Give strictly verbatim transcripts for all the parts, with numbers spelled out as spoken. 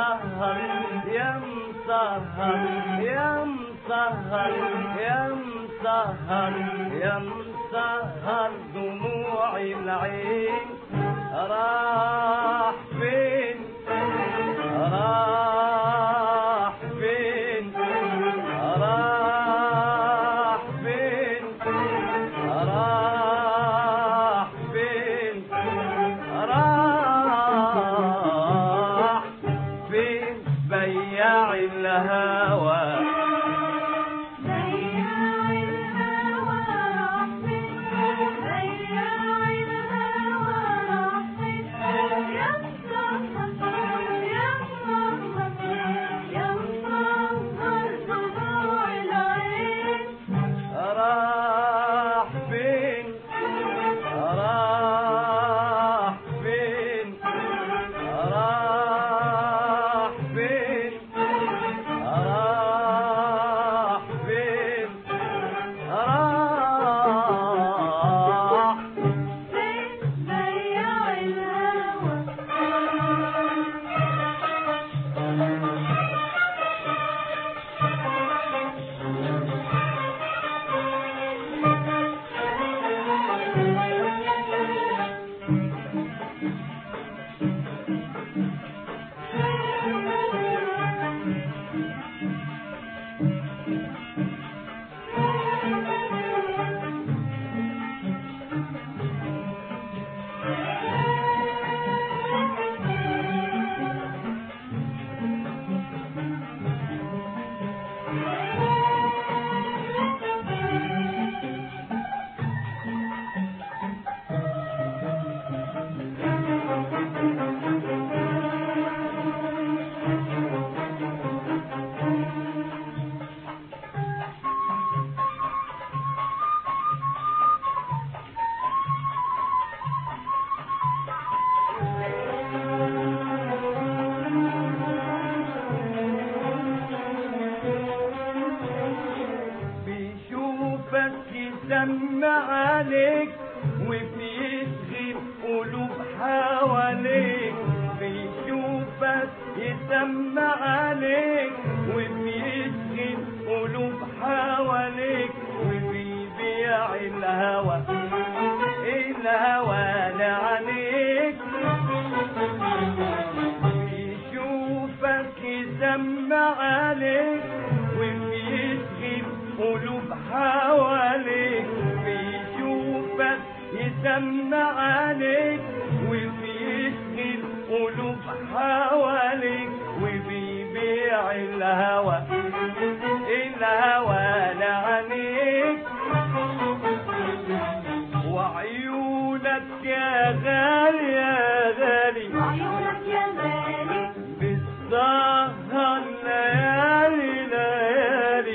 مسهر يا مسهر يا مسهر يا مسهر يا مسهر دموع العين راح فين راح فين راح فين راح فين راح فين بياع الهوى يسمع عليك وبيشغل قلوب حواليك بيشوفك يسمع عليك وبيشغل قلوب حواليك وبيبيع الهوى الهوى لعنيك بيشوفك يسمع عليك وبيشغل قلوب حواليك بيشوفك يسمع عليك وبيشغل قلوب حواليك وبيبيع الهوى الهوى لعنيك وعيونك يا غالي يا غالي وعيونك يا غالي بتسهر ليالي ليالي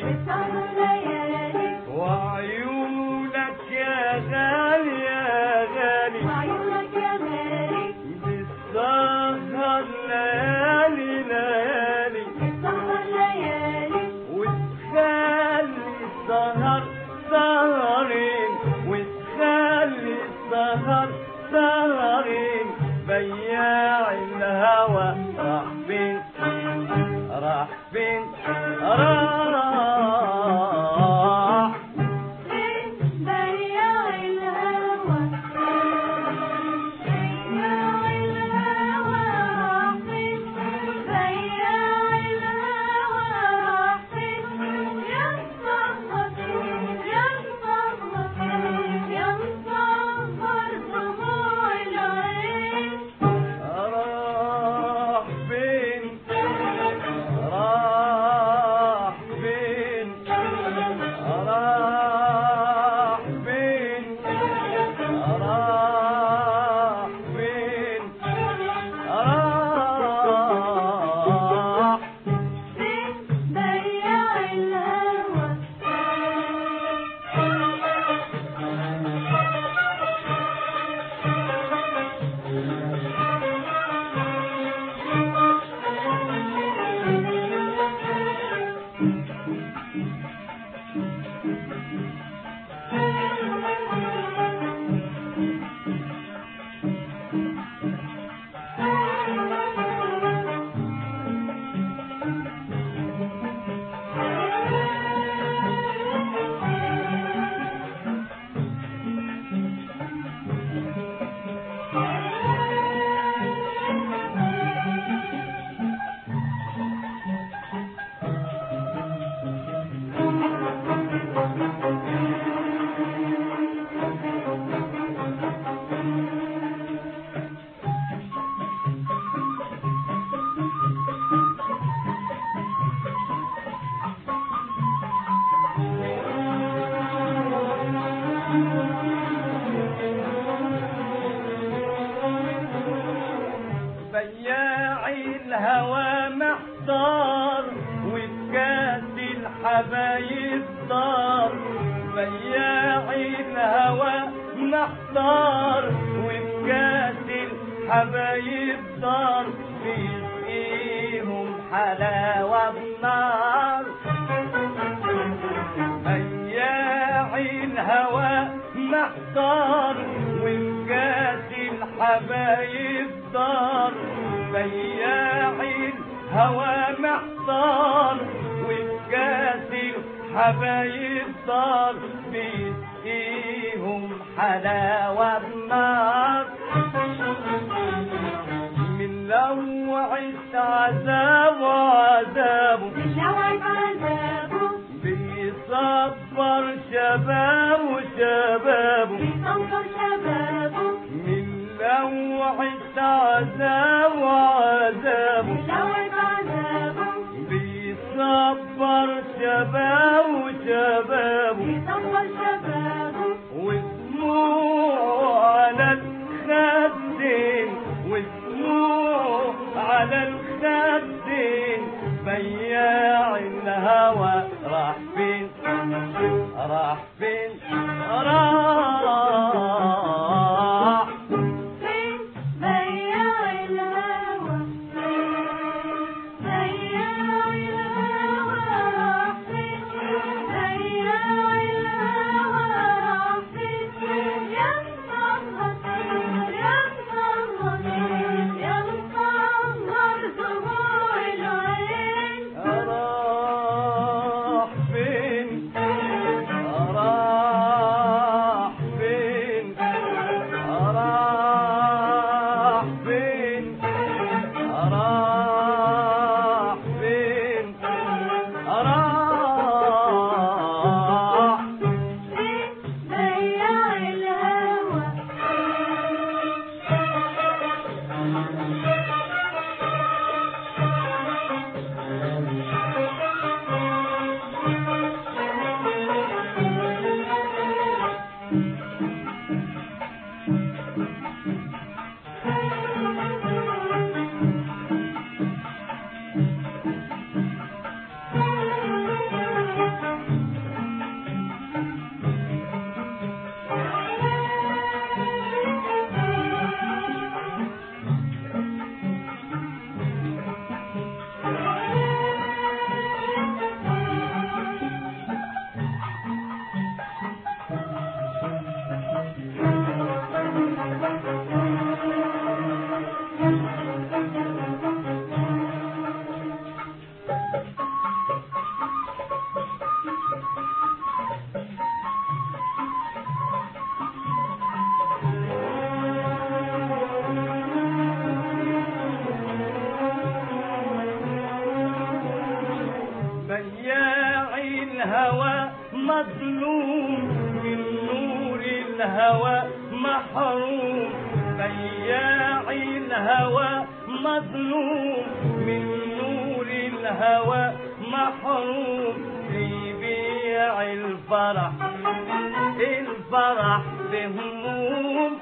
وعيونك يا غالي يا غالي وعيونك يا غالي بتسهر ليالي ليالي بتسهر ليالي وتخلي السهر سهرين وتخلي السهر سهرين بياع الهوى راح فين راح فين راح راح الهوى محتار وبكاس الحبايب دار بياع الهوى محتار وبكاس الحبايب دار بيسقيهم حلاوة بنار بياع الهوى محتار وبكاس الحبايب دار بياع الهوى محتار وبكاس الحبايب دار بيسقيهم حلاوة بنار من لوعة عذاب وعذابه من لوعة عذابه بيصبر شبابه شبابه بيصبر شبابه من لوعة عذاب وعذابه من لوعة عذابه بيصبر شبابه شبابه بيصبر شبابه ودموع على الخدين ودموع على الخدين بياع الهوى راح فين راح فين راح فين بياع الهوى بياع الهوى راح فين بياع الهوى راح فين يا مصمر يا مصمر يا مصمر دموع العين راح فين راح فين راح فين راح فين راح فين بياع الهوى بياع الهوى مظلوم من نور الهوى محروم بياع الهوى مظلوم من نور الهوى محروم يبيع الفرح الفرح بهموم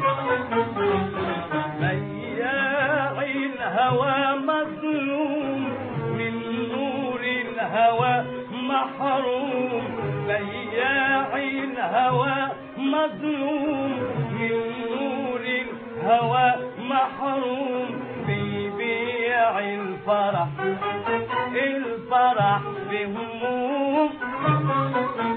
بياع الهوى مظلوم من نور الهوى محروم بياع الهوى مظلوم من نور الهوى محروم بيبيع الفرح الفرح بهموم